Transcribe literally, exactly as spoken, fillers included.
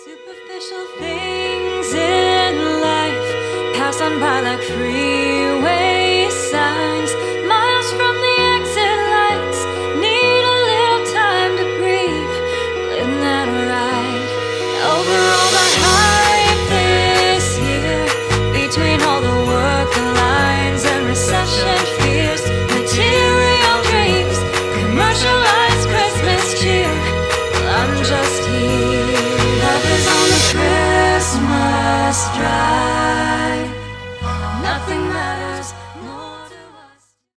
Superficial things in life pass on by like freeway signs. Miles from the exit lights, need a little time to breathe. Letting that ride over all the hype this year, between all the work lines and recession fears, material dreams, commercialized Christmas cheer. Well, I'm just here. Love is on the Christmas drive.